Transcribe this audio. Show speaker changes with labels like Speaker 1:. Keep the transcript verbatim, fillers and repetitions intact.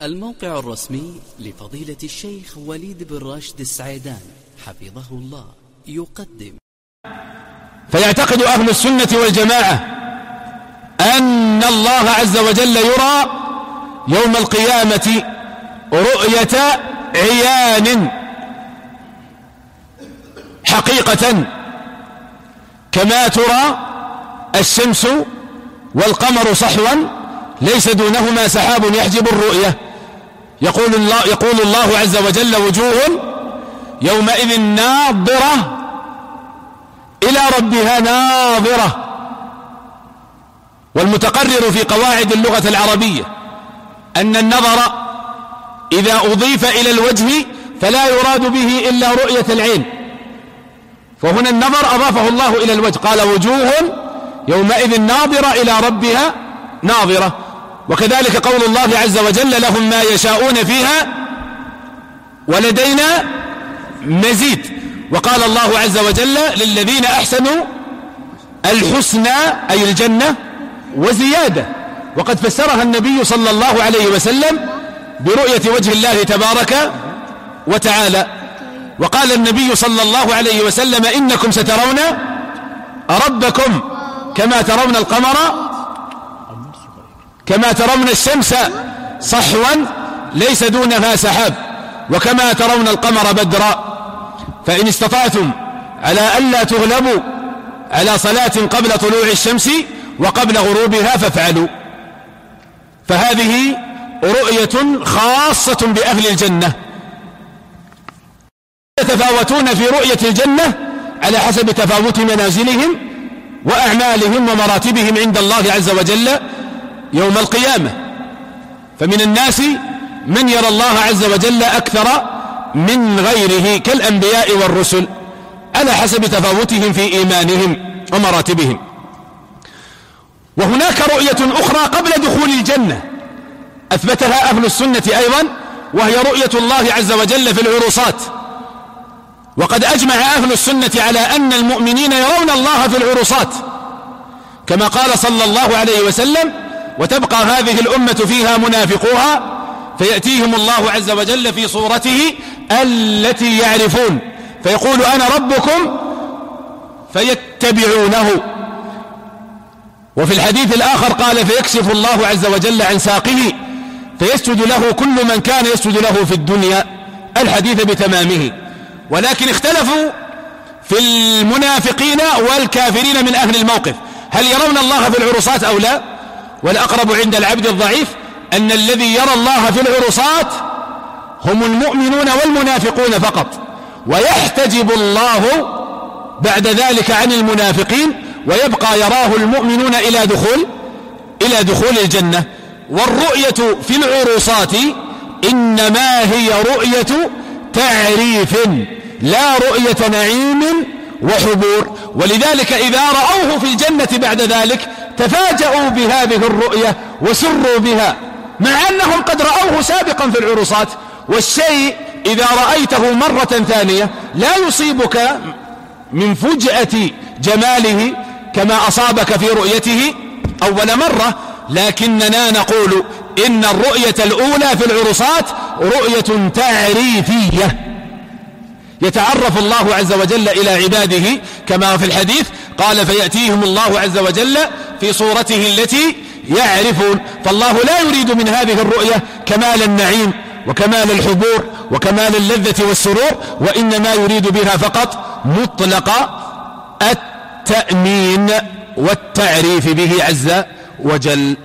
Speaker 1: الموقع الرسمي لفضيلة الشيخ وليد بن راشد السعيدان حفظه الله يقدم.
Speaker 2: فيعتقد أهل السنة والجماعة أن الله عز وجل يرى يوم القيامة رؤية عيان حقيقة كما ترى الشمس والقمر صحوا ليس دونهما سحاب يحجب الرؤية. يقول الله, يقول الله عز وجل: وجوه يومئذ ناظرة إلى ربها ناظرة. والمتقرر في قواعد اللغة العربية أن النظر إذا أضيف إلى الوجه فلا يراد به إلا رؤية العين، فهنا النظر أضافه الله إلى الوجه، قال: وجوه يومئذ ناظرة إلى ربها ناظرة. وكذلك قول الله عز وجل: لهم ما يشاءون فيها ولدينا مزيد. وقال الله عز وجل: للذين أحسنوا الحسنى أي الجنة وزيادة. وقد فسرها النبي صلى الله عليه وسلم برؤية وجه الله تبارك وتعالى. وقال النبي صلى الله عليه وسلم: إنكم سترون ربكم كما ترون القمر كما ترون الشمس صحوا ليس دونها سحاب، وكما ترون القمر بدرا. فإن استطعتم على ألا تغلبوا على صلاة قبل طلوع الشمس وقبل غروبها فافعلوا. فهذه رؤية خاصة بأهل الجنة. يتفاوتون في رؤية الجنة على حسب تفاوت منازلهم وأعمالهم ومراتبهم عند الله عز وجل يوم القيامة. فمن الناس من يرى الله عز وجل أكثر من غيره كالأنبياء والرسل على حسب تفاوتهم في إيمانهم ومراتبهم. وهناك رؤية أخرى قبل دخول الجنة أثبتها أهل السنة أيضا، وهي رؤية الله عز وجل في العرصات. وقد أجمع أهل السنة على أن المؤمنين يرون الله في العرصات، كما قال صلى الله عليه وسلم: وتبقى هذه الأمة فيها منافقوها فيأتيهم الله عز وجل في صورته التي يعرفون فيقول: أنا ربكم فيتبعونه. وفي الحديث الآخر قال: فيكشف الله عز وجل عن ساقه فيسجد له كل من كان يسجد له في الدنيا، الحديث بتمامه. ولكن اختلفوا في المنافقين والكافرين من أهل الموقف، هل يرون الله في العرصات أو لا؟ والأقرب عند العبد الضعيف أن الذي يرى الله في العرصات هم المؤمنون والمنافقون فقط، ويحتجب الله بعد ذلك عن المنافقين ويبقى يراه المؤمنون إلى دخول إلى دخول الجنة. والرؤية في العرصات إنما هي رؤية تعريف لا رؤية نعيم وحبور. ولذلك إذا رأوه في الجنة بعد ذلك تفاجؤوا بهذه الرؤية وسروا بها، مع أنهم قد رأوه سابقا في العرصات. والشيء إذا رأيته مرة ثانية لا يصيبك من فجأة جماله كما أصابك في رؤيته أول مرة، لكننا نقول إن الرؤية الأولى في العرصات رؤية تعريفية يتعرف الله عز وجل إلى عباده كما في الحديث قال: فيأتيهم الله عز وجل في صورته التي يعرفون. فالله لا يريد من هذه الرؤية كمال النعيم وكمال الحبور وكمال اللذة والسرور، وإنما يريد بها فقط مطلق التأمين والتعريف به عز وجل.